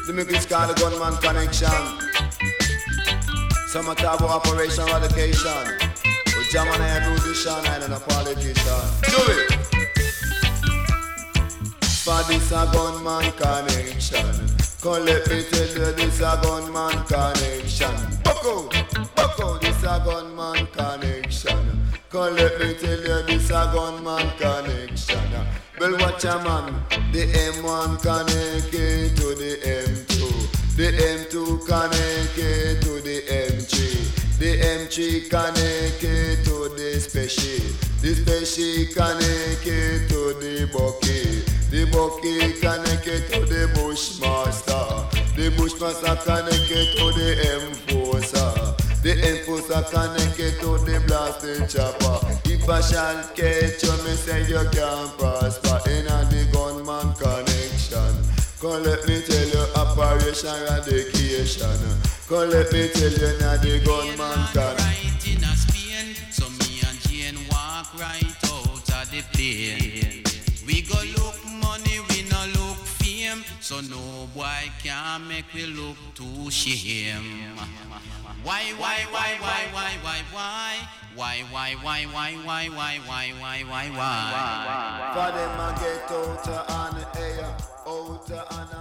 The make is called the gunman connection. Some talk about operation eradication. But German I do this and I don't politician. Do it! For this a gunman connection. Come let me tell you this a gunman connection. Bucko, this a gunman connection. Come let me tell you this a gunman connection. Well watch a man, the M1 connected to the M2. The M2 connected to the M3. The M3 connected to the special. The special connected to the bucky. The bucky connected to the bushmaster. The bushmaster connected to the enforcer. The enforcer connected to the blasting chopper. If I shall catch you, me say you can't prosper in the gunman connection. Come let me tell you operation eradication. Come let me tell you now the gunman connection. So me and Jane walk right out of the plane. We go look money, we no look fame. So no boy can make we look too shame. Why? For them I get out on the air, out on